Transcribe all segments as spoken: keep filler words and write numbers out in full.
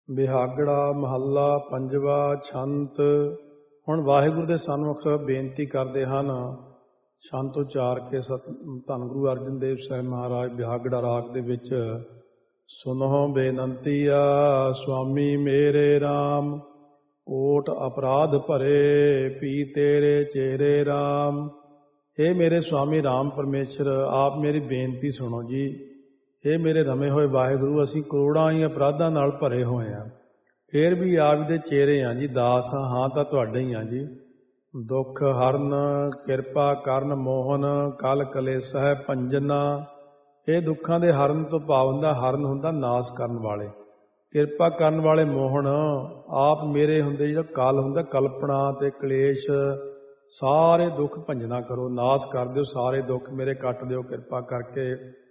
ਬਿਹਾਗੜਾ ਮਹੱਲਾ ਪੰਜਵਾ ਛੰਤ। ਹੁਣ ਵਾਹਿਗੁਰੂ ਦੇ ਸਨਮੁਖ ਬੇਨਤੀ ਕਰਦੇ ਹਨ। ਛੰਤ ਉਚਾਰ ਕੇ ਸਤ ਧੰਨ ਗੁਰੂ ਅਰਜਨ ਦੇਵ ਸਾਹਿਬ ਮਹਾਰਾਜ ਬਿਹਾਗੜਾ ਰਾਗ ਦੇ ਵਿੱਚ ਸੁਨਹੁ ਬੇਨੰਤੀਆ ਸੁਆਮੀ ਮੇਰੇ RAM, ਓਟ ਅਪਰਾਧ ਭਰੇ ਪੀ ਤੇਰੇ ਚੇਰੇ RAM। ਇਹ ਮੇਰੇ ਸੁਆਮੀ ਰਾਮ ਪਰਮੇਸ਼ਰ, ਆਪ ਮੇਰੀ ਬੇਨਤੀ ਸੁਣੋ ਜੀ। ਇਹ ਮੇਰੇ ਰਮੇ ਹੋਏ ਵਾਹਿਗੁਰੂ, ਅਸੀਂ ਕਰੋੜਾਂ ਹੀ ਅਪਰਾਧਾਂ ਨਾਲ ਭਰੇ ਹੋਏ ਹਾਂ, ਫਿਰ ਵੀ ਆਪ ਦੇ ਚੇਰੇ ਹਾਂ ਜੀ, ਦਾਸ ਹਾਂ ਤਾਂ ਤੁਹਾਡੇ ਹੀ ਹਾਂ ਜੀ। ਦੁੱਖ ਹਰਨ ਕਿਰਪਾ ਕਰਨ ਮੋਹਨ, ਕਲ ਕਲੇਸਹਿ ਭੰਜਨਾ। ਇਹ ਦੁੱਖਾਂ ਦੇ ਹਰਨ ਤੋਂ ਭਾਵ ਹੁੰਦਾ, ਹਰਨ ਹੁੰਦਾ ਨਾਸ ਕਰਨ ਵਾਲੇ, ਕਿਰਪਾ ਕਰਨ ਵਾਲੇ ਮੋਹਨ। ਆਪ ਮੇਰੇ ਹੁੰਦੇ ਜਿਹੜਾ ਕਲ ਹੁੰਦਾ ਕਲਪਨਾ ਤੇ ਕਲੇਸ਼, ਸਾਰੇ ਦੁੱਖ ਭੰਜਨਾ ਕਰੋ, ਨਾਸ ਕਰ ਦਿਓ, ਸਾਰੇ ਦੁੱਖ ਮੇਰੇ ਕੱਟ ਦਿਓ ਕਿਰਪਾ ਕਰਕੇ।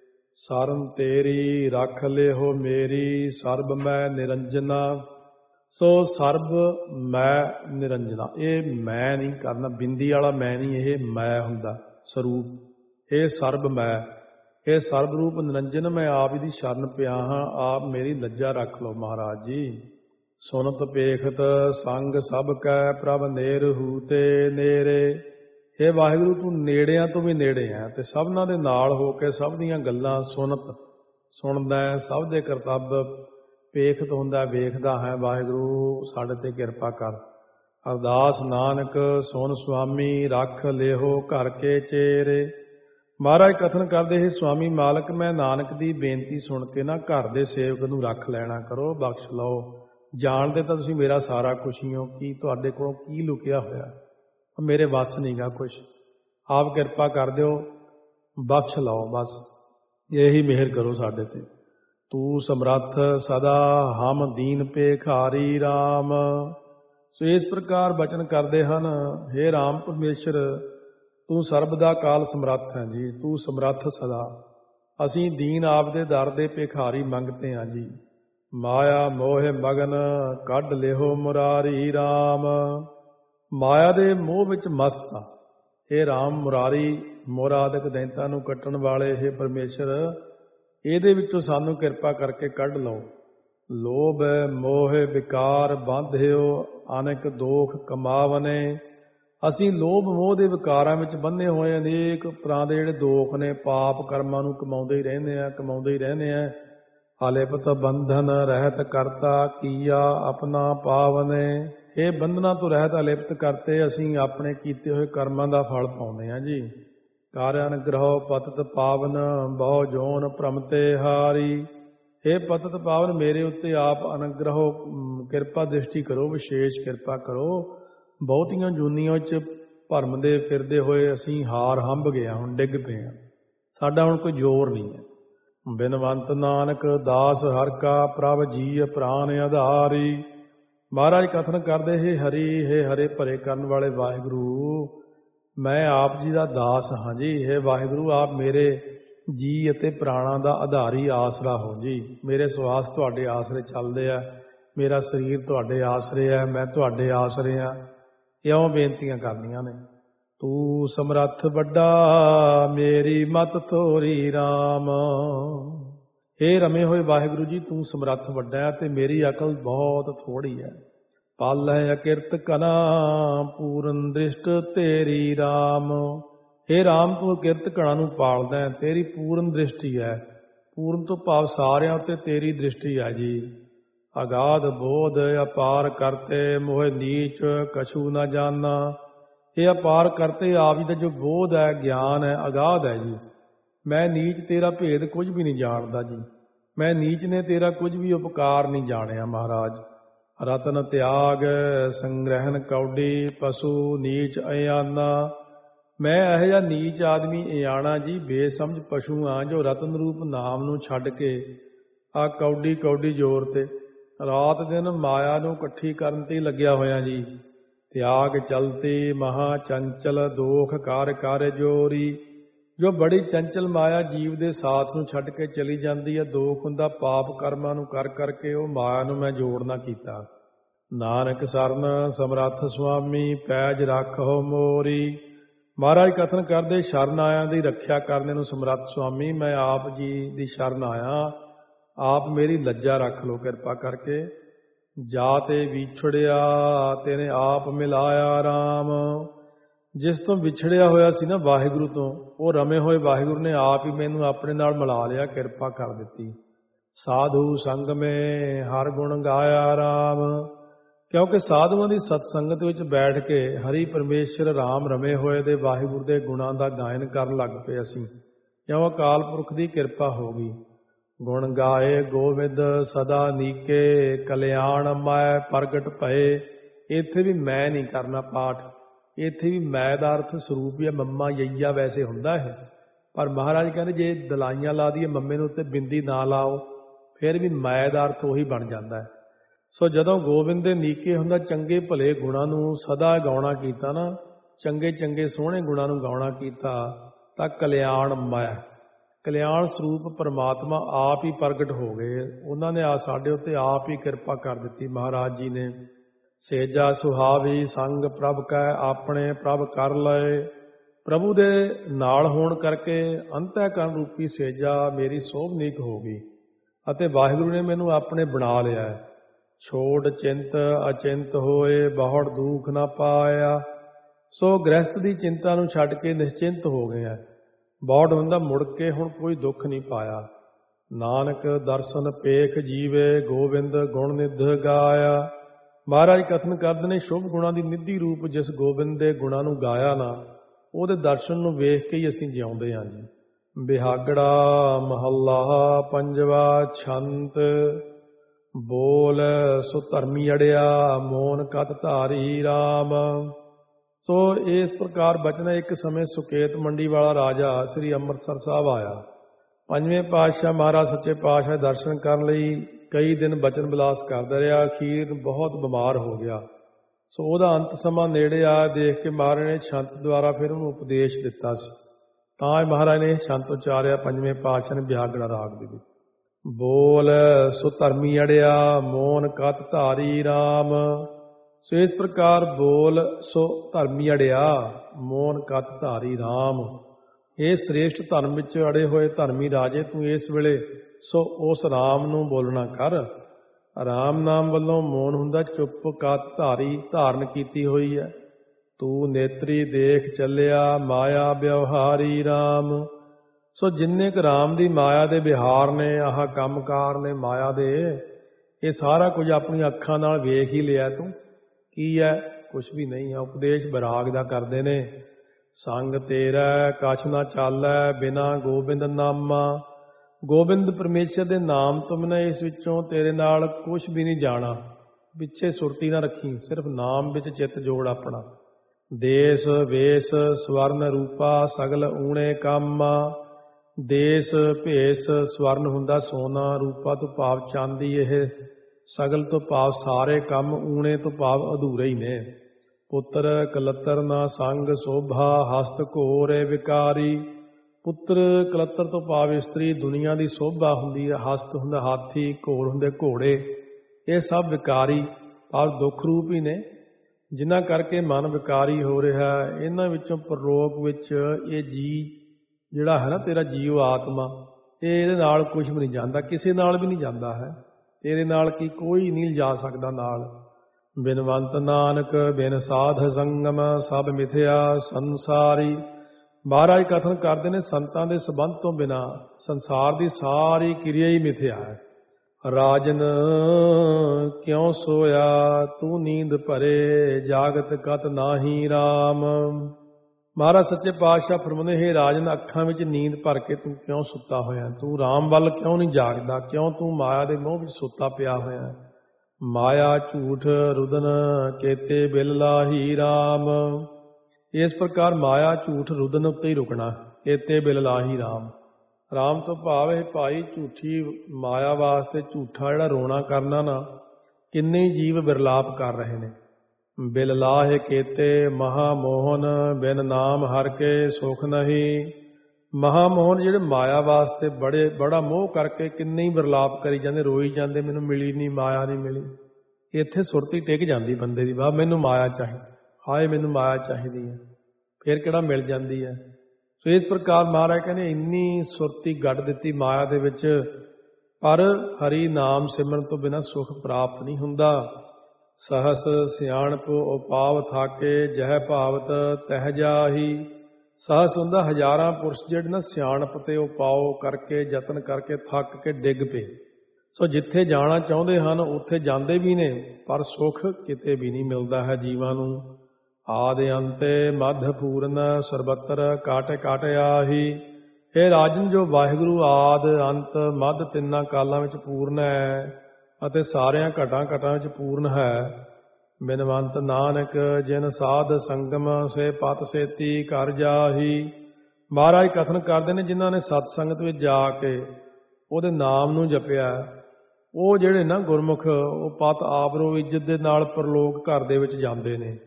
ਸਰਨ ਤੇਰੀ ਰੱਖ ਲਿਓ ਮੇਰੀ, ਸਰਬ ਮੈਂ ਨਿਰੰਜਨਾ। ਸੋ ਸਰਬ ਮੈਂ ਨਿਰੰਜਨਾ, ਇਹ ਮੈਂ ਨਹੀਂ ਕਰਨਾ, ਬਿੰਦੀ ਵਾਲਾ ਮੈਂ ਨਹੀਂ, ਇਹ ਮੈਂ ਹੁੰਦਾ ਸਰੂਪ। ਇਹ ਸਰਬ ਮੈਂ, ਇਹ ਸਰਬ ਰੂਪ ਨਿਰੰਜਨ, ਮੈਂ ਆਪ ਹੀ ਦੀ ਸ਼ਰਨ ਪਿਆ ਹਾਂ, ਆਪ ਮੇਰੀ ਲੱਜਾ ਰੱਖ ਲਓ ਮਹਾਰਾਜ ਜੀ। ਸੁਨਤ ਪੇਖਤ ਸੰਗ ਸਭ ਕੈ ਪ੍ਰਭ ਨੇਰਹੂ ਤੇ ਨੇਰੇ। ਇਹ ਵਾਹਿਗੁਰੂ ਤੂੰ ਨੇੜਿਆਂ ਤੋਂ ਵੀ ਨੇੜੇ ਹੈ ਤੇ ਸਭਨਾਂ ਦੇ ਨਾਲ ਹੋ ਕੇ ਸਭ ਦੀਆਂ ਗੱਲਾਂ ਸੁਨਤ ਸੁਣਦਾ ਹੈ, ਸਭ ਦੇ ਕਰਤੱਵ ਪੇਖਤ ਹੁੰਦਾ, ਵੇਖਦਾ ਹੈ। ਵਾਹਿਗੁਰੂ ਸਾਡੇ ਤੇ ਕਿਰਪਾ ਕਰ। ਅਰਦਾਸ ਨਾਨਕ ਸੁਣ ਸੁਆਮੀ ਰੱਖ ਲਿਓ ਘਰ ਕੇ ਚੇਰੇ। ਮਹਾਰਾਜ ਕਥਨ ਕਰਦੇ ਸੀ, ਸੁਆਮੀ ਮਾਲਕ ਮੈਂ ਨਾਨਕ ਦੀ ਬੇਨਤੀ ਸੁਣ ਕੇ ਨਾ ਘਰ ਦੇ ਸੇਵਕ ਨੂੰ ਰੱਖ ਲੈਣਾ ਕਰੋ, ਬਖਸ਼ ਲਓ। ਜਾਣਦੇ ਤਾਂ ਤੁਸੀਂ ਮੇਰਾ ਸਾਰਾ ਕੁਛ ਹੀ ਹੋ, ਕੀ ਤੁਹਾਡੇ ਕੋਲੋਂ ਕੀ ਲੁਕਿਆ ਹੋਇਆ, ਮੇਰੇ ਵੱਸ ਨਹੀਂ ਗਾ ਕੁਛ। ਆਪ ਕਿਰਪਾ ਕਰ ਦਿਓ, ਬਖਸ਼ ਲਓ, ਬਸ ਇਹੀ ਮਿਹਰ ਕਰੋ ਸਾਡੇ ਤੇ। ਤੂੰ ਸਮਰੱਥ ਸਦਾ ਹਮ ਦੀਨ ਭੇਖਾਰੀ RAM। ਸੋ ਇਸ ਪ੍ਰਕਾਰ ਬਚਨ ਕਰਦੇ ਹਨ, ਹੇ ਰਾਮ ਪਰਮੇਸ਼ਰ ਤੂੰ ਸਰਬ ਦਾ ਕਾਲ ਸਮਰੱਥ ਹੈ ਜੀ, ਤੂੰ ਸਮਰੱਥ ਸਦਾ। ਅਸੀਂ ਦੀਨ ਆਪ ਦੇ ਦਰ ਦੇ ਭੇਖਾਰੀ ਮੰਗਤੇ ਹਾਂ ਜੀ। ਮਾਇਆ ਮੋਹ ਮਗਨ ਕੱਢ ਲਿਓ ਮੁਰਾਰੀ RAM। ਮਾਇਆ ਦੇ ਮੋਹ ਵਿੱਚ ਮਸਤ ਆ ਇਹ ਰਾਮ ਮੁਰਾਰੀ, ਮੁਰਾਦਿਕ ਦੈਂਤਾਂ ਨੂੰ ਕੱਟਣ ਵਾਲੇ ਇਹ ਪਰਮੇਸ਼ਰ, ਇਹਦੇ ਵਿੱਚੋਂ ਸਾਨੂੰ ਕਿਰਪਾ ਕਰਕੇ ਕੱਢ ਲਓ। ਲੋਭ ਮੋਹ ਵਿਕਾਰ ਬੰਧਿਓ ਅਨੇਕ ਦੋਖ ਕਮਾਵਨੇ। ਅਸੀਂ ਲੋਭ ਮੋਹ ਦੇ ਵਿਕਾਰਾਂ ਵਿੱਚ ਬੰਨੇ ਹੋਏ, ਅਨੇਕ ਤਰ੍ਹਾਂ ਦੇ ਜਿਹੜੇ ਦੋਖ ਨੇ, ਪਾਪ ਕਰਮਾਂ ਨੂੰ ਕਮਾਉਂਦੇ ਹੀ ਰਹਿੰਦੇ ਆ, ਕਮਾਉਂਦੇ ਹੀ ਰਹਿੰਦੇ ਆ। ਅਲਿਪਤ ਬੰਧਨ ਰਹਿਤ ਕਰਤਾ ਕੀਆ ਆਪਣਾ ਪਾਵਨੇ। ਇਹ ਬੰਧਨਾਂ ਤੋਂ ਰਹਿਤ ਅਲਿਪਤ ਕਰਤੇ ਅਸੀਂ ਆਪਣੇ ਕੀਤੇ ਹੋਏ ਕਰਮਾਂ ਦਾ ਫਲ ਪਾਉਂਦੇ ਹਾਂ ਜੀ। ਕਰ ਅਨੁਗ੍ਰਹ ਪਤਿਤ ਪਾਵਨ ਬਹੁ ਜੋਨ ਭ੍ਰਮਤੇ ਹਾਰੀ। ਇਹ ਪਤਿਤ ਪਾਵਨ ਮੇਰੇ ਉੱਤੇ ਆਪ ਅਨੁਗ੍ਰਹ ਕਿਰਪਾ ਦ੍ਰਿਸ਼ਟੀ ਕਰੋ, ਵਿਸ਼ੇਸ਼ ਕਿਰਪਾ ਕਰੋ। ਬਹੁਤੀਆਂ ਜੂਨੀਆਂ ਵਿੱਚ ਭਰਮਦੇ ਫਿਰਦੇ ਹੋਏ ਅਸੀਂ ਹਾਰ ਹੰਭ ਗਏ, ਹੁਣ ਡਿੱਗ ਪਏ ਹਾਂ, ਸਾਡਾ ਹੁਣ ਕੋਈ ਜ਼ੋਰ ਨਹੀਂ ਹੈ। ਬਿਨਵੰਤ ਨਾਨਕ ਦਾਸ ਹਰਿ ਕਾ ਪ੍ਰਭ ਜੀ ਪ੍ਰਾਨ ਆਧਾਰੀ। ਮਹਾਰਾਜ ਕਥਨ ਕਰਦੇ, ਹੇ ਹਰੀ, ਹੇ ਹਰੇ ਭਰੇ ਕਰਨ ਵਾਲੇ ਵਾਹਿਗੁਰੂ, ਮੈਂ ਆਪ ਜੀ ਦਾ ਦਾਸ ਹਾਂ ਜੀ। ਹੇ ਵਾਹਿਗੁਰੂ ਆਪ ਮੇਰੇ ਜੀ ਅਤੇ ਪ੍ਰਾਣਾਂ ਦਾ ਆਧਾਰੀ ਆਸਰਾ ਹੋ ਜੀ। ਮੇਰੇ ਸਵਾਸ ਤੁਹਾਡੇ ਆਸਰੇ ਚੱਲਦੇ ਆ, ਮੇਰਾ ਸਰੀਰ ਤੁਹਾਡੇ ਆਸਰੇ ਹੈ, ਮੈਂ ਤੁਹਾਡੇ ਆਸਰੇ ਹਾਂ। ਇਉਂ ਬੇਨਤੀਆਂ ਕਰਨੀਆਂ ਨੇ। ਤੂੰ ਸਮਰੱਥ ਵੱਡਾ ਮੇਰੀ ਮਤ ਥੋਰੀ RAM। ਇਹ ਰਮੇ ਹੋਏ ਵਾਹਿਗੁਰੂ ਜੀ ਤੂੰ ਸਮਰੱਥ ਵੱਡਾ ਹੈ ਤੇ ਮੇਰੀ ਅਕਲ ਬਹੁਤ ਥੋੜੀ ਹੈ। ਪਲ ਹੈ ਅਕਿਰਤ ਕਨਾ ਪੂਰਨ ਦ੍ਰਿਸ਼ਟ ਤੇਰੀ RAM। ਇਹ RAM ਤੂੰ ਅਕਿਰਤ ਕਣਾ ਨੂੰ ਪਾਲਦਾ ਹੈ, ਤੇਰੀ ਪੂਰਨ ਦ੍ਰਿਸ਼ਟੀ ਹੈ। ਪੂਰਨ ਤੋਂ ਭਾਵ ਸਾਰਿਆਂ ਉੱਤੇ ਤੇਰੀ ਦ੍ਰਿਸ਼ਟੀ ਹੈ ਜੀ। ਅਗਾਧ ਬੋਧ ਅਪਾਰ ਕਰਤੇ ਮੋਹ ਨੀਚ ਕਛੂ ਨਾ ਜਾਨਾ। ਇਹ ਅਪਾਰ ਕਰਤੇ ਆਪ ਜੀ ਦਾ ਜੋ ਬੋਧ ਹੈ, ਗਿਆਨ ਹੈ, ਅਗਾਧ ਹੈ ਜੀ। ਮੈਂ ਨੀਚ ਤੇਰਾ ਭੇਦ ਕੁਝ ਵੀ ਨਹੀਂ ਜਾਣਦਾ ਜੀ। ਮੈਂ ਨੀਚ ਨੇ ਤੇਰਾ ਕੁਝ ਵੀ ਉਪਕਾਰ ਨਹੀਂ ਜਾਣਿਆ ਮਹਾਰਾਜ। ਰਤਨ ਤਿਆਗ ਸੰਗ੍ਰਹਿਣ ਕੌਡੀ ਪਸ਼ੂ ਨੀਚ ਅਯਾਨਾ। ਮੈਂ ਇਹੋ ਜਿਹਾ ਨੀਚ ਆਦਮੀ ਅਯਾਣਾ ਜੀ, ਬੇਸਮਝ ਪਸ਼ੂ ਹਾਂ ਜੋ ਰਤਨ ਰੂਪ ਨਾਮ ਨੂੰ ਛੱਡ ਕੇ ਆ ਕੌਡੀ ਕੌਡੀ ਜ਼ੋਰ ਤੇ ਰਾਤ ਦਿਨ ਮਾਇਆ ਨੂੰ ਇਕੱਠੀ ਕਰਨ ਤੇ ਲੱਗਿਆ ਹੋਇਆ ਜੀ। ਤਿਆਗ ਚਲਤੀ ਮਹਾ ਚੰਚਲ ਦੋਖ ਕਰ ਕਰ ਜੋਰੀ। ਜੋ ਬੜੀ ਚੰਚਲ ਮਾਇਆ ਜੀਵ ਦੇ ਸਾਥ ਨੂੰ ਛੱਡ ਕੇ ਚਲੀ ਜਾਂਦੀ ਹੈ, ਦੋਖ ਹੁੰਦਾ ਪਾਪ ਕਰਮਾਂ ਨੂੰ ਕਰ ਕਰਕੇ, ਉਹ ਮਾਇਆ ਨੂੰ ਮੈਂ ਜੋੜ ਨਾ ਕੀਤਾ। ਨਾਨਕ ਸਰਨ ਸਮਰੱਥ ਸੁਆਮੀ ਪੈਜ ਰੱਖੋ ਮੋਰੀ। ਮਹਾਰਾਜ ਕਥਨ ਕਰਦੇ, ਸ਼ਰਨ ਆਇਆਂ ਦੀ ਰੱਖਿਆ ਕਰਨੇ ਨੂੰ ਸਮਰੱਥ ਸੁਆਮੀ ਮੈਂ ਆਪ ਜੀ ਦੀ ਸ਼ਰਨ ਆਇਆ, ਆਪ ਮੇਰੀ ਲੱਜਾ ਰੱਖ ਲਓ ਕਿਰਪਾ ਕਰਕੇ। ਜਾ ਤੇ ਵਿਛੜਿਆ ਤੇਨੇ ਆਪ ਮਿਲਾਇਆ ਰਾਮ। ਜਿਸ ਤੋਂ ਵਿਛੜਿਆ ਹੋਇਆ ਸੀ ਨਾ ਵਾਹਿਗੁਰੂ ਤੋਂ, ਉਹ ਰਮੇ ਹੋਏ ਵਾਹਿਗੁਰੂ ਨੇ ਆਪ ਹੀ ਮੈਨੂੰ ਆਪਣੇ ਨਾਲ ਮਿਲਾ ਲਿਆ, ਕਿਰਪਾ ਕਰ ਦਿੱਤੀ। ਸਾਧੂ ਸੰਗ ਮੇ ਹਰ ਗੁਣ ਗਾਇਆ ਰਾਮ। ਕਿਉਂਕਿ ਸਾਧੂਆਂ ਦੀ ਸਤਸੰਗਤ ਵਿੱਚ ਬੈਠ ਕੇ ਹਰੀ ਪਰਮੇਸ਼ਰ ਰਾਮ ਰਮੇ ਹੋਏ ਦੇ ਵਾਹਿਗੁਰੂ ਦੇ ਗੁਣਾਂ ਦਾ ਗਾਇਨ ਕਰਨ ਲੱਗ ਪਏ ਅਸੀਂ, ਕਿਉਂ ਅਕਾਲ ਪੁਰਖ ਦੀ ਕਿਰਪਾ ਹੋ ਗਈ। ਗੁਣ ਗਾਏ ਗੋਬਿੰਦ ਸਦਾ ਨੀਕੇ, ਕਲਿਆਣ ਮੈਂ ਪ੍ਰਗਟ ਭਏ। ਇੱਥੇ ਵੀ ਮੈਂ ਨਹੀਂ ਕਰਨਾ ਪਾਠ, ਇੱਥੇ ਵੀ ਮੈਂ ਦਾ ਅਰਥ ਸਰੂਪ ਹੀ ਹੈ, ਮੰਮਾ ਯਈਆ ਵੈਸੇ ਹੁੰਦਾ ਹੈ, ਪਰ ਮਹਾਰਾਜ ਕਹਿੰਦੇ ਜੇ ਦਲਾਈਆਂ ਲਾ ਦਈਏ ਮੰਮੇ ਨੂੰ ਉੱਤੇ ਬਿੰਦੀ ਨਾ ਲਾਓ ਫਿਰ ਵੀ ਮੈਂ ਦਾ ਅਰਥ ਉਹੀ ਬਣ ਜਾਂਦਾ ਹੈ। ਸੋ ਜਦੋਂ ਗੋਬਿੰਦ ਦੇ ਨੀਕੇ ਹੁੰਦਾ, ਚੰਗੇ ਭਲੇ ਗੁਣਾਂ ਨੂੰ ਸਦਾ ਗਾਉਣਾ ਕੀਤਾ ਨਾ, ਚੰਗੇ ਚੰਗੇ ਸੋਹਣੇ ਗੁਣਾਂ ਨੂੰ ਗਾਉਣਾ ਕੀਤਾ, ਤਾਂ ਕਲਿਆਣ ਮੈਂ ਕਲਿਆਣ ਸਰੂਪ ਪਰਮਾਤਮਾ ਆਪ ਹੀ ਪ੍ਰਗਟ ਹੋ ਗਏ। ਉਹਨਾਂ ਨੇ ਆ ਸਾਡੇ ਉੱਤੇ ਆਪ ਹੀ ਕਿਰਪਾ ਕਰ ਦਿੱਤੀ ਮਹਾਰਾਜ ਜੀ ਨੇ। ਸੇਜਾ ਸੁਹਾਵੀ ਸੰਗ ਪ੍ਰਭ ਕੈ ਆਪਣੇ, ਪ੍ਰਭ ਕਰ ਲਏ। ਪ੍ਰਭੂ ਦੇ ਨਾਲ ਹੋਣ ਕਰਕੇ ਅੰਤःਕਰਨ ਰੂਪੀ ਸੇਜਾ ਮੇਰੀ ਸੋਭਨੀਕ ਹੋ ਗਈ ਅਤੇ ਵਾਹਿਗੁਰੂ ਨੇ ਮੈਨੂੰ ਆਪਣੇ ਬਣਾ ਲਿਆ। ਛੋੜ ਚਿੰਤ ਅਚਿੰਤ ਹੋਏ, ਬਹੁੜ ਦੁੱਖ ਨਾ ਪਾਇਆ। ਸੋ ਗ੍ਰਸਤ ਦੀ ਚਿੰਤਾ ਨੂੰ ਛੱਡ ਕੇ ਨਿਸ਼ਚਿੰਤ ਹੋ ਗਏ ਆ। ਬਹੁੜ ਹੁੰਦਾ ਮੁੜ ਕੇ ਹੁਣ ਕੋਈ ਦੁੱਖ ਨਹੀਂ ਪਾਇਆ। ਨਾਨਕ ਦਰਸ਼ਨ ਪੇਖ ਜੀਵੇ, ਗੋਬਿੰਦ ਗੁਣ ਨਿਧ ਗਾਇਆ। ਮਹਾਰਾਜ ਕਥਨ ਕਰਦੇ ਨੇ ਸ਼ੁਭ ਗੁਣਾਂ ਦੀ ਨਿਧੀ ਰੂਪ ਜਿਸ ਗੋਬਿੰਦ ਦੇ ਗੁਣਾਂ ਨੂੰ ਗਾਇਆ ਨਾ, ਉਹਦੇ ਦਰਸ਼ਨ ਨੂੰ ਵੇਖ ਕੇ ਹੀ ਅਸੀਂ ਜਿਉਂਦੇ ਹਾਂ ਜੀ। ਬਿਹਾਗੜਾ ਮਹੱਲਾ ਪੰਜਵਾ। ਛੰਤ ਬੋਲ ਸੋ ਧਰਮੀ ਅੜਿਆ, ਮੋਨ ਕਤ ਧਾਰੀ ਰਾਮ। ਸੋ ਇਸ ਪ੍ਰਕਾਰ ਬਚਨਾ। ਇੱਕ ਸਮੇਂ ਸੁਕੇਤ ਮੰਡੀ ਵਾਲਾ ਰਾਜਾ ਸ੍ਰੀ ਅੰਮ੍ਰਿਤਸਰ ਸਾਹਿਬ ਆਇਆ। ਪੰਜਵੇਂ ਪਾਤਸ਼ਾਹ ਮਹਾਰਾਜ ਸੱਚੇ ਪਾਤਸ਼ਾਹ ਦਰਸ਼ਨ ਕਰਨ ਲਈ ਕਈ ਦਿਨ ਬਚਨ ਵਿਲਾਸ ਕਰਦਾ ਰਿਹਾ। ਅਖੀਰ ਬਹੁਤ ਬਿਮਾਰ ਹੋ ਗਿਆ। ਸੋ ਉਹਦਾ ਅੰਤ ਸਮਾਂ ਨੇੜੇ ਆ ਦੇਖ ਕੇ ਮਹਾਰਾਜ ਨੇ ਛੰਤ ਦੁਆਰਾ ਫਿਰ ਉਹਨੂੰ ਉਪਦੇਸ਼ ਦਿੱਤਾ ਸੀ। ਤਾਂ ਇਹ ਮਹਾਰਾਜ ਨੇ ਛੰਤ ਉਚਾਰਿਆ ਪੰਜਵੇਂ ਪਾਤਸ਼ਾਹ ਨੇ ਬਿਹਾਗੜਾ ਰਾਗ ਦੇ ਵਿੱਚ। ਬੋਲ ਸੋ ਧਰਮੀ ਅੜਿਆ, ਮੋਨ ਕਤ ਧਾਰੀ ਰਾਮ। ਸੋ ਇਸ ਪ੍ਰਕਾਰ ਬੋਲ ਸੋ ਧਰਮੀ ਅੜਿਆ, ਮੋਨ ਕਤ ਧਾਰੀ ਰਾਮ। ਇਹ ਸ੍ਰੇਸ਼ਟ ਧਰਮ ਵਿੱਚ ਅੜੇ ਹੋਏ ਧਰਮੀ ਰਾਜੇ, ਤੂੰ ਇਸ ਵੇਲੇ ਸੋ ਉਸ ਰਾਮ ਨੂੰ ਬੋਲਣਾ ਕਰ। ਰਾਮ ਨਾਮ ਵੱਲੋਂ ਮੋਨ ਹੁੰਦਾ ਚੁੱਪ, ਕਤ ਧਾਰੀ ਧਾਰਨ ਕੀਤੀ ਹੋਈ ਹੈ। ਤੂੰ ਨੇਤਰੀ ਦੇਖ ਚੱਲਿਆ, ਮਾਇਆ ਵਿਵਹਾਰੀ ਰਾਮ। ਸੋ ਜਿੰਨੇ ਕੁ ਰਾਮ ਦੀ ਮਾਇਆ ਦੇ ਵਿਹਾਰ ਨੇ, ਆਹ ਕੰਮਕਾਰ ਨੇ ਮਾਇਆ ਦੇ, ਇਹ ਸਾਰਾ ਕੁਝ ਆਪਣੀਆਂ ਅੱਖਾਂ ਨਾਲ ਵੇਖ ਹੀ ਲਿਆ ਤੂੰ। ਕੀ ਹੈ? ਕੁਛ ਵੀ ਨਹੀਂ ਹੈ। ਉਪਦੇਸ਼ ਵਿਰਾਗ ਦਾ ਕਰਦੇ ਨੇ। ਸੰਗ ਤੇਰਾ ਕਛ ਨਾ ਚਾਲੈ, ਬਿਨਾ ਗੋਬਿੰਦ ਨਾਮਾ। ਗੋਬਿੰਦ ਪਰਮੇਸ਼ਰ ਦੇ ਨਾਮ ਤੋਂ ਬਿਨਾਂ ਇਸ ਵਿੱਚੋਂ ਤੇਰੇ ਨਾਲ ਕੁਛ ਵੀ ਨਹੀਂ ਜਾਣਾ। ਪਿੱਛੇ ਸੁਰਤੀ ਨਾ ਰੱਖੀ, ਸਿਰਫ ਨਾਮ ਵਿੱਚ ਚਿੱਤ ਜੋੜ ਆਪਣਾ। ਦੇਸ ਵੇਸ ਸਵਰਨ ਰੂਪਾ, ਸਗਲ ਊਣੇ ਕਾਮਾ। ਦੇਸ ਭੇਸ ਸਵਰਨ ਹੁੰਦਾ ਸੋਨਾ, ਰੂਪਾ ਤੋਂ ਭਾਵ ਚਾਂਦੀ, ਇਹ ਸਗਲ ਤੋਂ ਭਾਵ ਸਾਰੇ ਕੰਮ, ਊਣੇ ਤੋਂ ਭਾਵ ਅਧੂਰੇ ਹੀ ਨੇ। ਪੁੱਤਰ ਕਲੱਤਰ ਨਾ ਸੰਗ ਸੋਭਾ, ਹਸਤ ਘੋਰੇ ਵਿਕਾਰੀ। ਪੁੱਤਰ ਕਲੱਤਰ ਤੋਂ ਭਾਵ ਇਸਤਰੀ, ਦੁਨੀਆ ਦੀ ਸੋਭਾ ਹੁੰਦੀ ਹੈ। ਹਸਤ ਹੁੰਦਾ ਹਾਥੀ, ਘੋਰ ਹੁੰਦੇ ਘੋੜੇ। ਇਹ ਸਭ ਵਿਕਾਰੀ ਭਾਵ ਦੁੱਖ ਰੂਪ ਹੀ ਨੇ, ਜਿਨ੍ਹਾਂ ਕਰਕੇ ਮਨ ਵਿਕਾਰੀ ਹੋ ਰਿਹਾ। ਇਹਨਾਂ ਵਿੱਚੋਂ ਪ੍ਰਲੋਕ ਵਿੱਚ ਇਹ ਜੀ ਜਿਹੜਾ ਹੈ ਨਾ ਤੇਰਾ ਜੀਵ ਆਤਮਾ, ਇਹ ਇਹਦੇ ਨਾਲ ਕੁਛ ਵੀ ਨਹੀਂ ਜਾਂਦਾ, ਕਿਸੇ ਨਾਲ ਵੀ ਨਹੀਂ ਜਾਂਦਾ ਹੈ। ਤੇਰੇ ਨਾਲ ਕੀ ਕੋਈ ਨਹੀਂ ਜਾ ਸਕਦਾ ਨਾਲ। ਬਿਨਵੰਤ ਨਾਨਕ ਬਿਨ ਸਾਧ ਸੰਗਮ, ਸਭ ਮਿਥਿਆ ਸੰਸਾਰੀ। ਮਹਾਰਾਜ ਕਥਨ ਕਰਦੇ ਨੇ ਸੰਤਾਂ ਦੇ ਸੰਬੰਧ ਤੋਂ ਬਿਨਾਂ ਸੰਸਾਰ ਦੀ ਸਾਰੀ ਕਿਰਿਆ ਹੀ ਮਿਥਿਆ ਹੈ। ਰਾਜਨ ਕਿਉਂ ਸੋਇਆ, ਤੂੰ ਨੀਂਦ ਭਰੇ, ਜਾਗਤ ਕਤ ਨਾਹੀ ਰਾਮ। ਮਹਾਰਾਜ ਸੱਚੇ ਪਾਤਸ਼ਾਹ ਫਰਮਾਉਂਦੇ, ਹੇ ਰਾਜਨ, ਅੱਖਾਂ ਵਿੱਚ ਨੀਂਦ ਭਰ ਕੇ ਤੂੰ ਕਿਉਂ ਸੁੱਤਾ ਹੋਇਆ? ਤੂੰ ਰਾਮ ਵੱਲ ਕਿਉਂ ਨਹੀਂ ਜਾਗਦਾ? ਕਿਉਂ ਤੂੰ ਮਾਇਆ ਦੇ ਮੋਹ ਵਿੱਚ ਸੁੱਤਾ ਪਿਆ ਹੋਇਆ? ਮਾਇਆ ਝੂਠ ਰੁਦਨ, ਕੇਤੇ ਬਿਲ ਲਾਹੀ ਰਾਮ। ਇਸ ਪ੍ਰਕਾਰ ਮਾਇਆ ਝੂਠ ਰੁਦਨ ਉੱਤੇ ਹੀ ਰੁਕਣਾ। ਕੇਤੇ ਬਿਲ ਲਾਹੀ ਰਾਮ। ਰਾਮ ਤੋਂ ਭਾਵ ਇਹ ਭਾਈ ਝੂਠੀ ਮਾਇਆ ਵਾਸਤੇ ਝੂਠਾ ਜਿਹੜਾ ਰੋਣਾ ਕਰਨਾ ਨਾ, ਕਿੰਨੇ ਹੀ ਜੀਵ ਬਿਰਲਾਪ ਕਰ ਰਹੇ ਨੇ। ਬਿਲ ਲਾਹੇ ਕੇਤੇ ਮਹਾ ਮੋਹਨ, ਬਿਨ ਨਾਮ ਹਰ ਕੇ ਸੁਖ ਨਹੀਂ। ਮਹਾ ਮੋਹਨ ਜਿਹੜੇ ਮਾਇਆ ਵਾਸਤੇ ਬੜੇ ਬੜਾ ਮੋਹ ਕਰਕੇ ਕਿੰਨੇ ਹੀ ਬਿਰਲਾਪ ਕਰੀ ਜਾਂਦੇ, ਰੋਈ ਜਾਂਦੇ, ਮੈਨੂੰ ਮਿਲੀ ਨਹੀਂ, ਮਾਇਆ ਨਹੀਂ ਮਿਲੀ। ਇੱਥੇ ਸੁਰਤੀ ਟਿਕ ਜਾਂਦੀ ਬੰਦੇ ਦੀ, ਵਾਹ ਮੈਨੂੰ ਮਾਇਆ ਚਾਹੀਦੀ, ਹਾਏ ਮੈਨੂੰ ਮਾਇਆ ਚਾਹੀਦੀ ਹੈ। ਫਿਰ ਕਿਹੜਾ ਮਿਲ ਜਾਂਦੀ ਹੈ। ਸੋ ਇਸ ਪ੍ਰਕਾਰ ਮਹਾਰਾਜ ਕਹਿੰਦੇ ਇੰਨੀ ਸੁਰਤੀ ਗੱਡ ਦਿੱਤੀ ਮਾਇਆ ਦੇ ਵਿੱਚ, ਪਰ ਹਰੀ ਨਾਮ ਸਿਮਰਨ ਤੋਂ ਬਿਨਾਂ ਸੁਖ ਪ੍ਰਾਪਤ ਨਹੀਂ ਹੁੰਦਾ। ਸਹਸ ਸਿਆਣਪ ਉਪਾਵ ਥਾਕੇ, ਜਹ ਭਾਵਤ ਤਹ ਜਾਹੀ। ਸਹਸ ਹੁੰਦਾ ਹਜ਼ਾਰਾਂ ਪੁਰਸ਼ ਜਿਹੜੇ ਨਾ ਸਿਆਣਪ ਤੇ ਉਪਾਅ ਕਰਕੇ, ਯਤਨ ਕਰਕੇ ਥੱਕ ਕੇ ਡਿੱਗ ਪਏ। ਸੋ ਜਿੱਥੇ ਜਾਣਾ ਚਾਹੁੰਦੇ ਹਨ ਉੱਥੇ ਜਾਂਦੇ ਵੀ ਨੇ, ਪਰ ਸੁਖ ਕਿਤੇ ਵੀ ਨਹੀਂ ਮਿਲਦਾ ਹੈ ਜੀਵਾਂ ਨੂੰ। ਆਦਿ ਅੰਤੇ ਮੱਧ ਪੂਰਨ ਸਰਬੱਤਰ ਕਾਟ ਕਾਟ ਆਹੀ। ਇਹ ਰਾਜਨ ਜੋ ਵਾਹਿਗੁਰੂ ਆਦ ਅੰਤ ਮੱਧ ਤਿੰਨਾਂ ਕਾਲਾਂ ਵਿੱਚ ਪੂਰਨ ਹੈ ਅਤੇ ਸਾਰਿਆਂ ਘਟਾਂ ਘਟਾਂ ਵਿੱਚ ਪੂਰਨ ਹੈ। ਬਿਨਵੰਤ ਨਾਨਕ ਜਿਨ ਸਾਧ ਸੰਗਮ ਸੇ ਪਤ ਸੇਤੀ ਘਰ ਜਾਹੀ। ਮਹਾਰਾਜ ਕਥਨ ਕਰਦੇ ਨੇ ਜਿਨ੍ਹਾਂ ਨੇ ਸਤ ਸੰਗਤ ਵਿੱਚ ਜਾ ਕੇ ਉਹਦੇ ਨਾਮ ਨੂੰ ਜਪਿਆ, ਉਹ ਜਿਹੜੇ ਨਾ ਗੁਰਮੁਖ ਉਹ ਪਤ ਆਬਰੋ ਇੱਜ਼ਤ ਦੇ ਨਾਲ ਪਰਲੋਕ ਘਰ ਦੇ ਵਿੱਚ ਜਾਂਦੇ ਨੇ।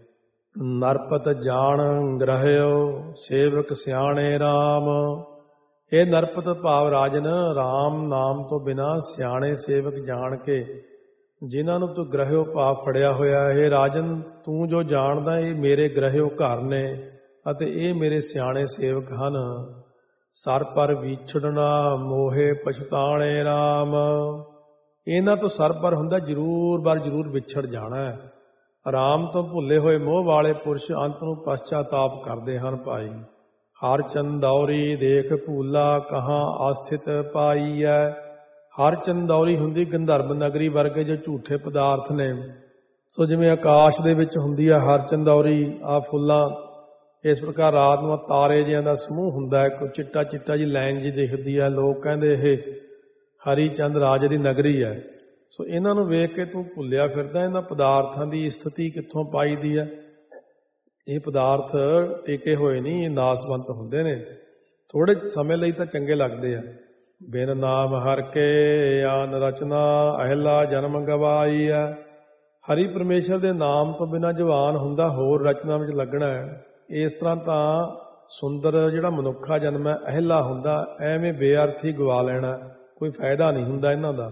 ਨਰਪਤ ਜਾਣ ਗ੍ਰਹਿਓ ਸੇਵਕ ਸਿਆਣੇ ਰਾਮ। ਇਹ ਨਰਪਤ ਭਾਵ ਰਾਜਨ ਰਾਮ ਨਾਮ ਤੋਂ ਬਿਨਾਂ ਸਿਆਣੇ ਸੇਵਕ ਜਾਣ ਕੇ ਜਿਨ੍ਹਾਂ ਨੂੰ ਤੂੰ ਗ੍ਰਹਿਓ ਭਾਵ ਫੜਿਆ ਹੋਇਆ। ਇਹ ਰਾਜਨ ਤੂੰ ਜੋ ਜਾਣਦਾ ਇਹ ਮੇਰੇ ਗ੍ਰਹਿਓ ਘਰ ਨੇ ਅਤੇ ਇਹ ਮੇਰੇ ਸਿਆਣੇ ਸੇਵਕ ਹਨ। ਸਰ ਪਰ ਵਿਛੜਨਾ ਮੋਹੇ ਪਛਤਾਣੇ ਰਾਮ। ਇਹਨਾਂ ਤੋਂ ਸਰ ਪਰ ਹੁੰਦਾ ਜ਼ਰੂਰ ਬਰ ਜ਼ਰੂਰ ਵਿਛੜ ਜਾਣਾ ਹੈ। ਰਾਮ ਤੋਂ ਭੁੱਲੇ ਹੋਏ ਮੋਹ ਵਾਲੇ ਪੁਰਸ਼ ਅੰਤ ਨੂੰ ਪਛਤਾਤਾਪ ਕਰਦੇ ਹਨ। ਭਾਈ ਹਰ ਚੰਦੌਰੀ ਦੇਖ ਭੂਲਾ ਕਹਾਂ ਆਸਥਿਤ ਪਾਈ ਹੈ। ਹਰ ਚੰਦੌਰੀ ਹੁੰਦੀ ਗੰਧਰਵ ਨਗਰੀ ਵਰਗੇ ਜੋ ਝੂਠੇ ਪਦਾਰਥ ਨੇ। ਸੋ ਜਿਵੇਂ ਆਕਾਸ਼ ਦੇ ਵਿੱਚ ਹੁੰਦੀ ਹੈ ਹਰ ਚੰਦੌਰੀ ਆ ਫੁੱਲਾਂ, ਇਸ ਪ੍ਰਕਾਰ ਰਾਤ ਨੂੰ ਤਾਰੇ ਜਿਹਾਂ ਦਾ ਸਮੂਹ ਹੁੰਦਾ ਹੈ। ਕੋਈ ਚਿੱਟਾ ਚਿੱਟਾ ਜੀ ਲਾਈਨ ਜੀ ਦਿਖਦੀ ਹੈ। ਲੋਕ ਕਹਿੰਦੇ ਇਹ ਹਰੀ ਚੰਦ ਰਾਜੇ ਦੀ ਨਗਰੀ ਹੈ। ਸੋ ਇਹਨਾਂ ਨੂੰ ਵੇਖ ਕੇ ਤੂੰ ਭੁੱਲਿਆ ਫਿਰਦਾ। ਇਹਨਾਂ ਪਦਾਰਥਾਂ ਦੀ ਸਥਿਤੀ ਕਿੱਥੋਂ ਪਾਈ ਦੀ ਹੈ। ਇਹ ਪਦਾਰਥ ਟਿਕੇ ਹੋਏ ਨਹੀਂ, ਇਹ ਨਾਸਵੰਤ ਹੁੰਦੇ ਨੇ। ਥੋੜੇ ਸਮੇਂ ਲਈ ਤਾਂ ਚੰਗੇ ਲੱਗਦੇ ਆ। ਬਿਨ ਨਾਮ ਹਰ ਕੇ ਆਨ ਰਚਨਾ ਅਹਿਲਾ ਜਨਮ ਗਵਾਈ ਹੈ। ਹਰੀ ਪਰਮੇਸ਼ਰ ਦੇ ਨਾਮ ਤੋਂ ਬਿਨਾਂ ਜਵਾਨ ਹੁੰਦਾ ਹੋਰ ਰਚਨਾ ਵਿੱਚ ਲੱਗਣਾ ਹੈ। ਇਸ ਤਰ੍ਹਾਂ ਤਾਂ ਸੁੰਦਰ ਜਿਹੜਾ ਮਨੁੱਖਾ ਜਨਮ ਹੈ ਅਹਿਲਾ ਹੁੰਦਾ। ਐਵੇਂ ਬੇਅਰਥੀ ਗਵਾ ਲੈਣਾ, ਕੋਈ ਫਾਇਦਾ ਨਹੀਂ ਹੁੰਦਾ ਇਹਨਾਂ ਦਾ।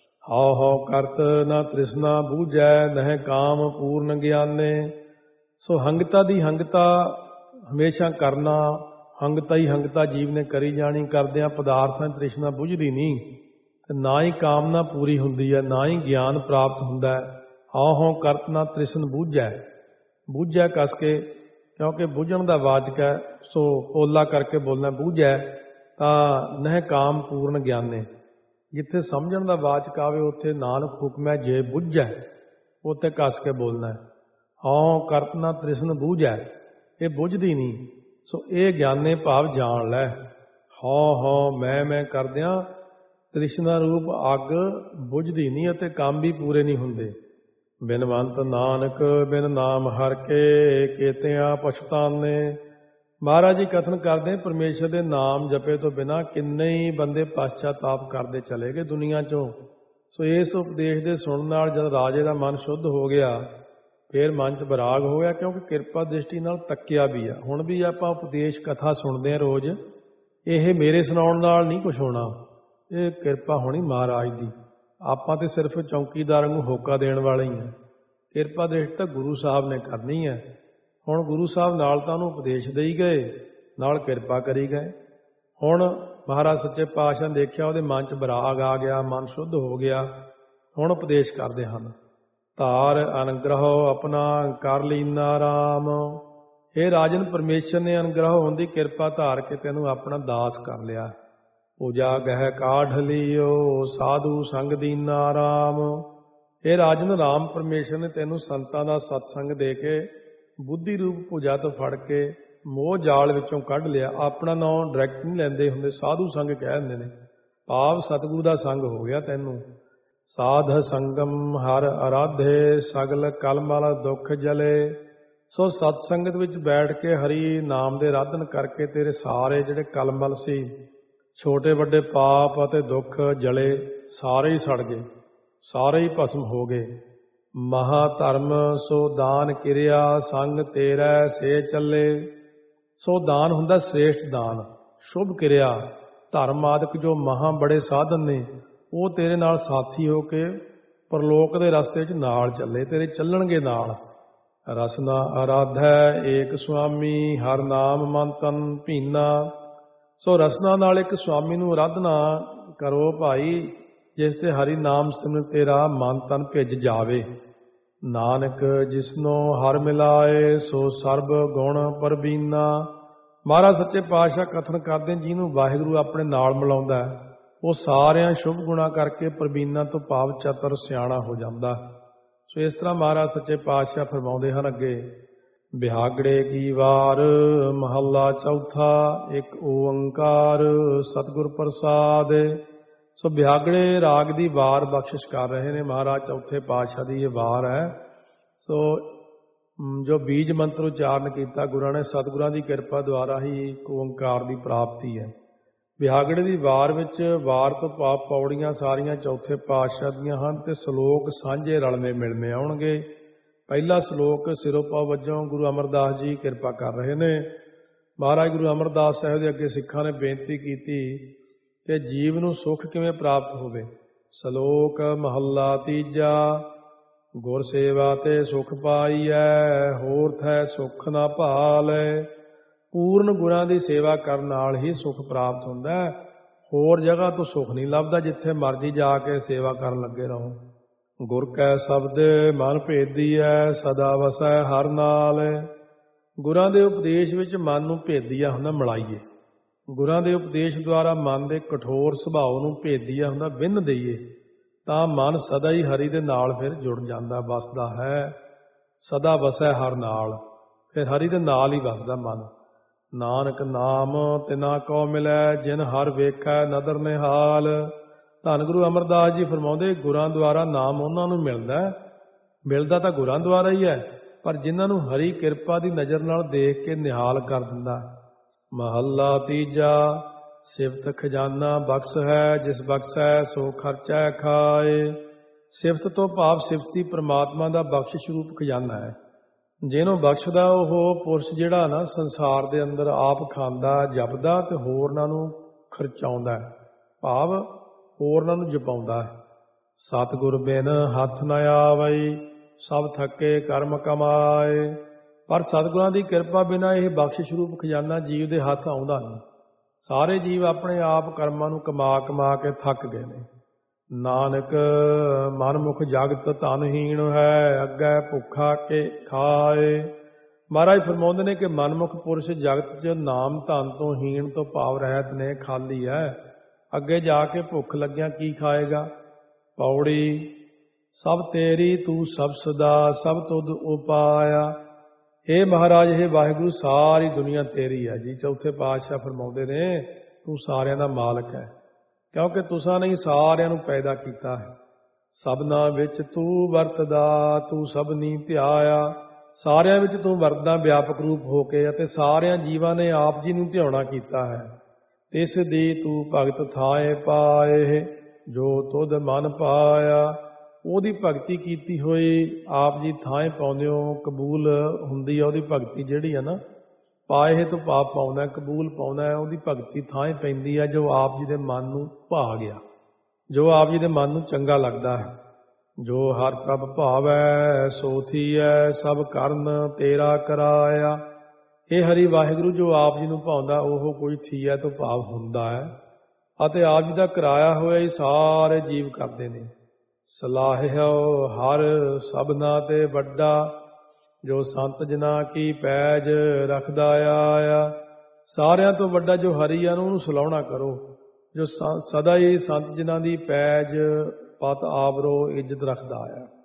ਹਉ ਹਉ ਕਰਤ ਨਾ ਤ੍ਰਿਸ਼ਨਾ ਬੂਝੈ, ਨਹਿ ਕਾਮ ਪੂਰਨ ਗਿਆਨੇ। ਸੋ ਹੰਗਤਾ ਦੀ ਹੰਗਤਾ ਹਮੇਸ਼ਾ ਕਰਨਾ, ਹੰਗਤਾ ਹੀ ਹੰਗਤਾ ਜੀਵ ਨੇ ਕਰੀ ਜਾਣੀ। ਕਰਦਿਆਂ ਪਦਾਰਥਾਂ ਦੀ ਤ੍ਰਿਸ਼ਨਾ ਬੁਝਦੀ ਨਹੀਂ ਤੇ ਨਾ ਹੀ ਕਾਮਨਾ ਪੂਰੀ ਹੁੰਦੀ ਹੈ, ਨਾ ਹੀ ਗਿਆਨ ਪ੍ਰਾਪਤ ਹੁੰਦਾ ਹੈ। ਹਉ ਹਉ ਕਰਤ ਨਾ ਤ੍ਰਿਸ਼ਨ ਬੂਝੈ, ਬੂਝੈ ਕਸ ਕੇ, ਕਿਉਂਕਿ ਬੁਝਣ ਦਾ ਵਾਚਕ ਹੈ। ਸੋ ਓਲਾ ਕਰਕੇ ਬੋਲਣਾ ਬੂਝੈ ਤਾਂ ਨਹਿ ਕਾਮ ਪੂਰਨ ਗਿਆਨੇ। ਜਿੱਥੇ ਸਮਝਣ ਦਾ ਵਾਚਕ ਆਵੇ ਉੱਥੇ ਨਾਨਕ ਹੁਕਮ ਹੈ ਜੇ ਬੁਝੈ, ਉੱਥੇ ਕਸ ਕੇ ਬੋਲਣਾ। ਹਉ ਕਰਤ ਨਾ ਤ੍ਰਿਸ਼ਨ ਬੂਝੈ, ਇਹ ਬੁਝਦੀ ਨਹੀਂ। ਸੋ ਇਹ ਗਿਆਨੇ ਭਾਵ ਜਾਣ ਲੈ। ਹਉ ਹਉ ਮੈਂ ਮੈਂ ਕਰਦਿਆਂ ਤ੍ਰਿਸ਼ਨਾ ਰੂਪ ਅੱਗ ਬੁਝਦੀ ਨਹੀਂ ਅਤੇ ਕੰਮ ਵੀ ਪੂਰੇ ਨਹੀਂ ਹੁੰਦੇ। ਬਿਨਵੰਤ ਨਾਨਕ ਬਿਨ ਨਾਮ ਹਰ ਕੇ ਕੇਤਿਆਂ ਪਛਤਾਨੇ। ਮਹਾਰਾਜ ਜੀ ਕਥਨ ਕਰਦੇ ਪਰਮੇਸ਼ਰ ਦੇ ਨਾਮ ਜਪੇ ਤੋਂ ਬਿਨਾਂ ਕਿੰਨੇ ਹੀ ਬੰਦੇ ਪਛਤਾਤਾਪ ਕਰਦੇ ਚਲੇ ਗਏ ਦੁਨੀਆ ਚੋਂ। ਸੋ ਇਸ ਉਪਦੇਸ਼ ਦੇ ਸੁਣਨ ਨਾਲ ਜਦ ਰਾਜੇ ਦਾ ਮਨ ਸ਼ੁੱਧ ਹੋ ਗਿਆ ਫਿਰ ਮਨ 'ਚ ਵਿਰਾਗ ਹੋ ਗਿਆ, ਕਿਉਂਕਿ ਕਿਰਪਾ ਦ੍ਰਿਸ਼ਟੀ ਨਾਲ ਤੱਕਿਆ ਵੀ ਆ। ਹੁਣ ਵੀ ਆਪਾਂ ਉਪਦੇਸ਼ ਕਥਾ ਸੁਣਦੇ ਹਾਂ ਰੋਜ਼, ਇਹ ਮੇਰੇ ਸੁਣਾਉਣ ਨਾਲ ਨਹੀਂ ਕੁਛ ਹੋਣਾ, ਇਹ ਕਿਰਪਾ ਹੋਣੀ ਮਹਾਰਾਜ ਦੀ। ਆਪਾਂ ਤੇ ਸਿਰਫ ਚੌਕੀਦਾਰ ਨੂੰ ਹੋਕਾ ਦੇਣ ਵਾਲੇ ਹੀ ਹਾਂ। ਕਿਰਪਾ ਦ੍ਰਿਸ਼ਟੀ ਤਾਂ ਗੁਰੂ ਸਾਹਿਬ ਨੇ ਕਰਨੀ ਹੈ। ਹੁਣ ਗੁਰੂ ਸਾਹਿਬ ਨਾਲ ਤਾਂ ਉਹਨੂੰ ਉਪਦੇਸ਼ ਦੇਈ ਗਏ, ਨਾਲ ਕਿਰਪਾ ਕਰੀ ਗਏ। ਹੁਣ ਮਹਾਰਾਜ ਸੱਚੇ ਪਾਤਸ਼ਾਹ ਨੇ ਦੇਖਿਆ ਉਹਦੇ ਮਨ 'ਚ ਵਿਰਾਗ ਆ ਗਿਆ, ਮਨ ਸ਼ੁੱਧ ਹੋ ਗਿਆ। ਹੁਣ ਉਪਦੇਸ਼ ਕਰਦੇ ਹਨ। ਧਾਰ ਅਨੁਗ੍ਰਹ ਆਪਣਾ ਕਰ ਲੀਨਾ ਰਾਮ। ਇਹ ਰਾਜਨ ਪਰਮੇਸ਼ਰ ਨੇ ਅਨੁਗ੍ਰਹ ਹੋਣ ਦੀ ਕਿਰਪਾ ਧਾਰ ਕੇ ਤੈਨੂੰ ਆਪਣਾ ਦਾਸ ਕਰ ਲਿਆ। ਪੂਜਾ ਗਹਿ ਕਾਢ ਲਿਓ ਸਾਧੂ ਸੰਗ ਦੀਨਾ ਰਾਮ। ਇਹ ਰਾਜਨ ਰਾਮ ਪਰਮੇਸ਼ਰ ਨੇ ਤੈਨੂੰ ਸੰਤਾਂ ਦਾ ਸਤਸੰਗ ਦੇ ਕੇ ਬੁੱਧੀ ਰੂਪ ਪੂਜਾ ਤੋਂ ਫੜ ਕੇ ਮੋਹ ਜਾਲ ਵਿੱਚੋਂ ਕੱਢ ਲਿਆ। ਆਪਣਾ ਨਾਮ ਡਾਇਰੈਕਟ ਨਹੀਂ ਲੈਂਦੇ ਹੁੰਦੇ, ਸਾਧੂ ਸੰਗ ਕਹਿ ਦਿੰਦੇ ਨੇ। ਭਾਵ ਸਤਿਗੁਰੂ ਦਾ ਸੰਗ ਹੋ ਗਿਆ ਤੈਨੂੰ। ਸਾਧ ਸੰਗਮ ਹਰ ਅਰਾਧੇ ਸਗਲ ਕਲਮਲ ਦੁੱਖ ਜਲੇ। ਸੋ ਸਤ ਸੰਗਤ ਵਿੱਚ ਬੈਠ ਕੇ ਹਰੀ ਨਾਮ ਦੇ ਆਰਾਧਨ ਕਰਕੇ ਤੇਰੇ ਸਾਰੇ ਜਿਹੜੇ ਕਲਮਲ ਸੀ, ਛੋਟੇ ਵੱਡੇ ਪਾਪ ਅਤੇ ਦੁੱਖ ਜਲੇ, ਸਾਰੇ ਹੀ ਸੜ ਗਏ, ਸਾਰੇ ਹੀ ਭਸਮ ਹੋ ਗਏ। ਮਹਾ ਧਰਮ ਸੋ ਦਾਨ ਕਿਰਿਆ ਸੰਗ ਤੇਰਾ ਸੇ ਚੱਲੇ। ਸੋ ਦਾਨ ਹੁੰਦਾ ਸ੍ਰੇਸ਼ਟ ਦਾਨ, ਸ਼ੁਭ ਕਿਰਿਆ, ਧਰਮ ਆਦਿਕ ਜੋ ਮਹਾ ਬੜੇ ਸਾਧਨ ਨੇ ਉਹ ਤੇਰੇ ਨਾਲ ਸਾਥੀ ਹੋ ਕੇ ਪਰਲੋਕ ਦੇ ਰਸਤੇ 'ਚ ਨਾਲ ਚੱਲੇ, ਤੇਰੇ ਚੱਲਣਗੇ ਨਾਲ। ਰਸਨਾ ਅਰਾਧੈ ਏਕ ਸੁਆਮੀ ਹਰ ਨਾਮ ਮਨ ਤਨ ਭੀਨਾ। ਸੋ ਰਸਨਾ ਨਾਲ ਇੱਕ ਸੁਆਮੀ ਨੂੰ ਆਰਾਧਨਾ ਕਰੋ ਭਾਈ, ਜਿਸ ਤੇ ਹਰੀ ਨਾਮ ਸਿਮਰ ਤੇਰਾ ਮਨ ਤਨ ਭਿੱਜ ਜਾਵੇ। ਨਾਨਕ ਜਿਸਨੋ ਹਰ ਮਿਲਾਏ ਸੋ ਸਰਬ ਗੁਣ ਪਰਬੀਨਾ। ਮਹਾਰਾਜ ਸੱਚੇ ਪਾਤਸ਼ਾਹ ਕਥਨ ਕਰਦੇ, ਜਿਹਨੂੰ ਵਾਹਿਗੁਰੂ ਆਪਣੇ ਨਾਲ ਮਿਲਾਉਂਦਾ ਉਹ ਸਾਰਿਆਂ ਸ਼ੁਭ ਗੁਣਾ ਕਰਕੇ ਪ੍ਰਬੀਨਾ ਤੋਂ ਭਾਵ ਚਤੁਰ ਸਿਆਣਾ ਹੋ ਜਾਂਦਾ। ਸੋ ਇਸ ਤਰ੍ਹਾਂ ਮਹਾਰਾਜ ਸੱਚੇ ਪਾਤਸ਼ਾਹ ਫਰਮਾਉਂਦੇ ਹਨ ਅੱਗੇ, ਬਿਹਾਗੜੇ ਕੀ ਵਾਰ ਮਹੱਲਾ ਚੌਥਾ, ਇੱਕ ਓੰਕਾਰ ਸਤਿਗੁਰ ਪ੍ਰਸਾਦ। ਸੋ ਬਿਹਾਗੜੇ ਰਾਗ ਦੀ ਵਾਰ ਬਖਸ਼ਿਸ਼ ਕਰ ਰਹੇ ਨੇ ਮਹਾਰਾਜ ਚੌਥੇ ਪਾਤਸ਼ਾਹ ਦੀ ਇਹ ਵਾਰ ਹੈ। ਸੋ ਜੋ ਬੀਜ ਮੰਤਰ ਉਚਾਰਨ ਕੀਤਾ ਗੁਰਾਂ ਨੇ, ਸਤਿਗੁਰਾਂ ਦੀ ਕਿਰਪਾ ਦੁਆਰਾ ਹੀ ਓੰਕਾਰ ਦੀ ਪ੍ਰਾਪਤੀ ਹੈ। ਬਿਹਾਗੜੇ ਦੀ ਵਾਰ ਵਿੱਚ ਵਾਰ ਤੋਂ ਭਾਵ ਪੌੜੀਆਂ ਸਾਰੀਆਂ ਚੌਥੇ ਪਾਤਸ਼ਾਹ ਦੀਆਂ ਹਨ ਤੇ ਸ਼ਲੋਕ ਸਾਂਝੇ ਰਲਵੇਂ ਮਿਲਵੇਂ ਆਉਣਗੇ। ਪਹਿਲਾ ਸ਼ਲੋਕ ਸਿਰੋਪਾ ਵਜੋਂ ਗੁਰੂ ਅਮਰਦਾਸ ਜੀ ਕਿਰਪਾ ਕਰ ਰਹੇ ਨੇ। ਮਹਾਰਾਜ ਗੁਰੂ ਅਮਰਦਾਸ ਸਾਹਿਬ ਦੇ ਅੱਗੇ ਸਿੱਖਾਂ ਨੇ ਬੇਨਤੀ ਕੀਤੀ ਕਿ ਜੀਵ ਨੂੰ ਸੁੱਖ ਕਿਵੇਂ ਪ੍ਰਾਪਤ ਹੋਵੇ। ਸ਼ਲੋਕ ਮਹੱਲਾ ਤੀਜਾ, ਗੁਰ ਸੇਵਾ ਤੇ ਸੁਖ ਪਾਈਐ, ਹੋਰ ਥੈ ਸੁਖ ਨਾ ਭਾਲੈ। ਪੂਰਨ ਗੁਰਾਂ ਦੀ ਸੇਵਾ ਕਰਨ ਨਾਲ ਹੀ ਸੁਖ ਪ੍ਰਾਪਤ ਹੁੰਦਾ ਹੈ। ਹੋਰ ਜਗ੍ਹਾ ਤੋਂ ਸੁਖ ਨਹੀਂ ਲੱਭਦਾ, ਜਿੱਥੇ ਮਰਜ਼ੀ ਜਾ ਕੇ ਸੇਵਾ ਕਰਨ ਲੱਗੇ ਰਹੋ। ਗੁਰ ਕੈ ਸ਼ਬਦ ਮਨ ਭੇਦੀਐ, ਸਦਾ ਵਸੈ ਹਰ ਨਾਲ। ਗੁਰਾਂ ਦੇ ਉਪਦੇਸ਼ ਵਿੱਚ ਮਨ ਨੂੰ ਭੇਦੀਆ ਹੁੰਦਾ ਮਿਲਾਈਏ। ਗੁਰਾਂ ਦੇ ਉਪਦੇਸ਼ ਦੁਆਰਾ ਮਨ ਦੇ ਕਠੋਰ ਸੁਭਾਅ ਨੂੰ ਭੇਦੀਆ ਹੁੰਦਾ ਵਿੰਨ ਦਈਏ, ਤਾਂ ਮਨ ਸਦਾ ਹੀ ਹਰੀ ਦੇ ਨਾਲ ਫਿਰ ਜੁੜ ਜਾਂਦਾ, ਵਸਦਾ ਹੈ। ਸਦਾ ਵਸੈ ਹਰ ਨਾਲ, ਫਿਰ ਹਰੀ ਦੇ ਨਾਲ ਹੀ ਵਸਦਾ ਮਨ। ਨਾਨਕ ਨਾਮ ਤਿਨਾ ਕੋ ਮਿਲੈ, ਜਿਨ ਹਰ ਵੇਖੈ ਨਦਰ ਨਿਹਾਲ। ਧੰਨ ਗੁਰੂ ਅਮਰਦਾਸ ਜੀ ਫਰਮਾਉਂਦੇ, ਗੁਰਾਂ ਦੁਆਰਾ ਨਾਮ ਉਹਨਾਂ ਨੂੰ ਮਿਲਦਾ, ਮਿਲਦਾ ਤਾਂ ਗੁਰਾਂ ਦੁਆਰਾ ਹੀ ਹੈ, ਪਰ ਜਿਨ੍ਹਾਂ ਨੂੰ ਹਰੀ ਕਿਰਪਾ ਦੀ ਨਜ਼ਰ ਨਾਲ ਦੇਖ ਕੇ ਨਿਹਾਲ ਕਰ ਦਿੰਦਾ। ਮਹੱਲਾ ਤੀਜਾ, ਸਿਫਤ ਖਜ਼ਾਨਾ ਬਖਸ਼ ਹੈ, ਜਿਸ ਬਖਸ਼ੈ ਸੋ ਖਰਚੈ ਖਾਏ। ਸਿਫਤ ਤੋਂ ਭਾਵ ਸਿਫਤੀ ਪ੍ਰਮਾਤਮਾ ਦਾ ਬਖਸ਼ਿਸ਼ ਰੂਪ ਖਜ਼ਾਨਾ ਹੈ। ਜਿਹਨੂੰ ਬਖਸ਼ਦਾ ਉਹ ਪੁਰਸ਼ ਜਿਹੜਾ ਨਾ ਸੰਸਾਰ ਦੇ ਅੰਦਰ ਆਪ ਖਾਂਦਾ ਜਪਦਾ ਤੇ ਹੋਰਨਾਂ ਨੂੰ ਖਰਚਾਉਂਦਾ, ਭਾਵ ਹੋਰਨਾਂ ਨੂੰ ਜਪਾਉਂਦਾ ਹੈ। ਸਤਿਗੁਰ ਬਿਨ ਹੱਥ ਨ ਆਵਈ, ਸਭ ਥੱਕੇ ਕਰਮ ਕਮਾਏ। ਪਰ ਸਤਿਗੁਰਾਂ ਦੀ ਕਿਰਪਾ ਬਿਨਾਂ ਇਹ ਬਖਸ਼ਿਸ਼ ਰੂਪ ਖਜ਼ਾਨਾ ਜੀਵ ਦੇ ਹੱਥ ਆਉਂਦਾ ਨਹੀਂ। ਸਾਰੇ ਜੀਵ ਆਪਣੇ ਆਪ ਕਰਮਾਂ ਨੂੰ ਕਮਾ ਕਮਾ ਕੇ ਥੱਕ ਗਏ ਨੇ। ਨਾਨਕ ਮਨਮੁਖ ਜਗਤ ਧਨਹੀਣ ਹੈ, ਅੱਗੇ ਭੁੱਖਾ ਕੇ ਖਾਏ। ਮਹਾਰਾਜ ਫਰਮਾਉਂਦੇ ਨੇ ਕਿ ਮਨਮੁਖ ਪੁਰਸ਼ ਜਗਤ 'ਚ ਨਾਮ ਧਨ ਤੋਂ ਹੀਣ ਤੋਂ ਭਾਵ ਰਹਿਤ ਨੇ, ਖਾਲੀ ਹੈ। ਅੱਗੇ ਜਾ ਕੇ ਭੁੱਖ ਲੱਗਿਆ ਕੀ ਖਾਏਗਾ। ਪੌੜੀ, ਸਭ ਤੇਰੀ ਤੂੰ ਸਭ ਸਦਾ, ਸਭ ਤੁਧ ਉਪਾਇਆ। ਇਹ ਮਹਾਰਾਜ ਇਹ ਵਾਹਿਗੁਰੂ ਸਾਰੀ ਦੁਨੀਆ ਤੇਰੀ ਹੈ ਜੀ। ਚੌਥੇ ਪਾਤਸ਼ਾਹ ਫਰਮਾਉਂਦੇ ਨੇ ਤੂੰ ਸਾਰਿਆਂ ਦਾ ਮਾਲਕ ਹੈ, ਕਿਉਂਕਿ ਤੁਸਾਂ ਨੇ ਸਾਰਿਆਂ ਨੂੰ ਪੈਦਾ ਕੀਤਾ ਹੈ। ਸਭਨਾਂ ਵਿੱਚ ਤੂੰ ਵਰਤਦਾ, ਤੂੰ ਸਭਨੀ ਧਿਆਇਆ। ਸਾਰਿਆਂ ਵਿੱਚ ਤੂੰ ਵਰਤਦਾ ਵਿਆਪਕ ਰੂਪ ਹੋ ਕੇ, ਅਤੇ ਸਾਰਿਆਂ ਜੀਵਾਂ ਨੇ ਆਪ ਜੀ ਨੂੰ ਧਿਆਉਣਾ ਕੀਤਾ ਹੈ। ਇਸ ਦੀ ਤੂੰ ਭਗਤ ਥਾਏ ਪਾਏ, ਜੋ ਤੁਧ ਮਨ ਪਾਇਆ। ਉਹਦੀ ਭਗਤੀ ਕੀਤੀ ਹੋਈ ਆਪ ਜੀ ਥਾਂ ਪਾਉਂਦੇ ਹੋ, ਕਬੂਲ ਹੁੰਦੀ ਆ ਉਹਦੀ ਭਗਤੀ ਜਿਹੜੀ ਹੈ ਨਾ। ਪਾਏ ਤੋਂ ਪਾਪ ਪਾਉਂਦਾ, ਕਬੂਲ ਪਾਉਂਦਾ ਹੈ, ਉਹਦੀ ਭਗਤੀ ਥਾਂ ਪੈਂਦੀ ਹੈ ਜੋ ਆਪ ਜੀ ਦੇ ਮਨ ਨੂੰ ਭਾ ਗਿਆ, ਜੋ ਆਪ ਜੀ ਦੇ ਮਨ ਨੂੰ ਚੰਗਾ ਲੱਗਦਾ ਹੈ। ਜੋ ਹਰ ਪ੍ਰਭ ਭਾਵੈ ਸੋ ਥੀਐ, ਸਭ ਕਰਨ ਤੇਰਾ ਕਰਾਇਆ। ਇਹ ਹਰੀ ਵਾਹਿਗੁਰੂ ਜੋ ਆਪ ਜੀ ਨੂੰ ਭਾਉਂਦਾ ਉਹ ਕੋਈ ਥੀਐ ਤੋਂ ਭਾਵ ਹੁੰਦਾ ਹੈ, ਅਤੇ ਆਪ ਜੀ ਦਾ ਕਰਾਇਆ ਹੋਇਆ ਹੀ ਸਾਰੇ ਜੀਵ ਕਰਦੇ ਨੇ। ਸਲਾਹਿਓ ਹਰ ਸਭਨਾ ਤੇ ਵੱਡਾ, ਜੋ ਸੰਤ ਜਨਾ ਕੀ ਪੈਜ ਰੱਖਦਾ ਆਇਆ। ਸਾਰਿਆਂ ਤੋਂ ਵੱਡਾ ਜੋ ਹਰੀ ਆ ਉਹਨੂੰ ਸਲਾਹੁਣਾ ਕਰੋ, ਜੋ ਸਦਾ ਹੀ ਸੰਤ ਜਨਾਂ ਦੀ ਪੈਜ ਪਤ ਆਵਰੋ ਇੱਜ਼ਤ ਰੱਖਦਾ ਆਇਆ।